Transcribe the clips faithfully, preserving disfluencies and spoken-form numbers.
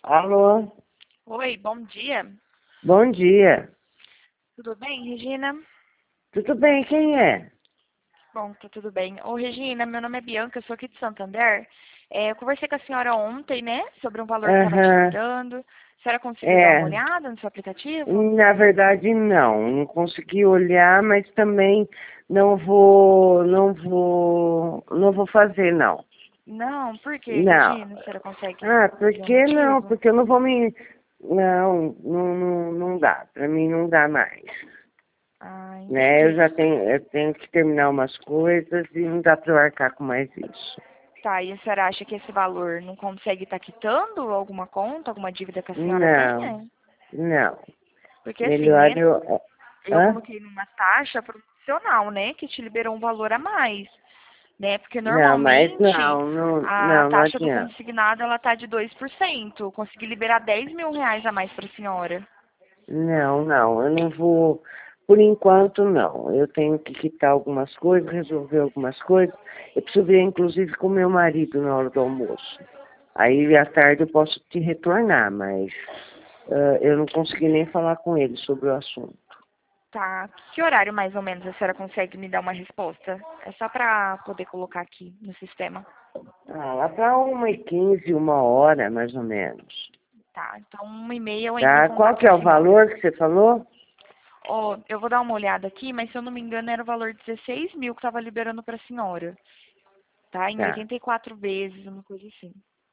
Alô? Oi, bom dia. Bom dia. Tudo bem, Regina? Tudo bem, quem é? Bom, tá tudo bem. Ô, Regina, meu nome é Bianca, eu sou aqui de Santander. É, eu conversei com a senhora ontem, né, sobre um valor que estava te Aham, liberando. A senhora conseguiu dar uma é. olhada no seu aplicativo? Na verdade, não. Não consegui olhar, mas também não vou, não vou, não vou fazer, não. Não, por quê, Não. Regina? A senhora consegue Ah, por dizer o que não? motivo? Porque eu não vou me... Não, não, não, não dá. Pra mim não dá mais. Ah, Né? Eu entendi. já tenho, eu tenho que terminar umas coisas e não dá pra eu arcar com mais isso. Tá, e a senhora acha que esse valor não consegue estar quitando alguma conta, alguma dívida que a senhora Não, tenha? não. Porque assim, Melhor né, eu... eu Hã? coloquei numa taxa promocional, né, que te liberou um valor a mais, né? Porque Não, mas normalmente não, não, a não, não taxa do adianta. consignado ela tá de dois por cento. Consegui liberar dez mil reais a mais para a senhora. Não, não, eu não vou, por enquanto não. Eu tenho que quitar algumas coisas, resolver algumas coisas. Eu preciso ver, inclusive, com meu marido na hora do almoço. Aí, à tarde, eu posso te retornar, mas ah, eu não consegui nem falar com ele sobre o assunto. Tá. Que horário mais ou menos a senhora consegue me dar uma resposta? É só para poder colocar aqui no sistema. Ah, lá para uma e quinze, uma hora, mais ou menos. Tá. Então, uma e meia eu entro em Tá? Qual contato que com é a o senhora. valor que você falou? Ó, eu vou dar uma olhada aqui, mas se eu não me engano era o valor de dezesseis mil que estava liberando para a senhora. Tá? Em Tá, oitenta e quatro vezes, uma coisa assim.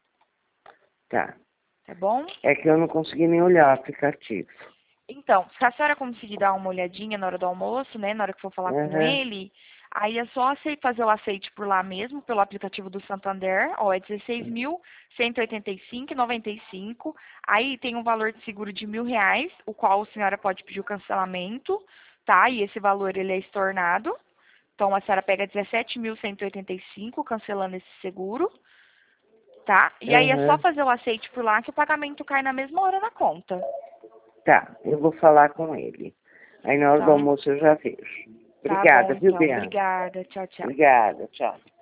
tá. Tá bom? É que eu não consegui nem olhar o aplicativo. Então, se a senhora conseguir dar uma olhadinha na hora do almoço, né, na hora que for falar com Aham. ele, aí é só acei- fazer o aceite por lá mesmo, pelo aplicativo do Santander, ó, é dezesseis mil cento e oitenta e cinco e noventa e cinco. Aí tem um valor de seguro de mil reais, o qual a senhora pode pedir o cancelamento, tá? E esse valor ele é estornado. Então a senhora pega dezessete mil cento e oitenta e cinco cancelando esse seguro, tá? E aí é só Aham. fazer o aceite por lá que o pagamento cai na mesma hora na conta, Tá, eu vou falar com ele. Aí na hora do tá? almoço eu já vejo. Tá bom, Obrigada, viu, então. Bianca? Obrigada. Tchau, tchau. Obrigada, tchau.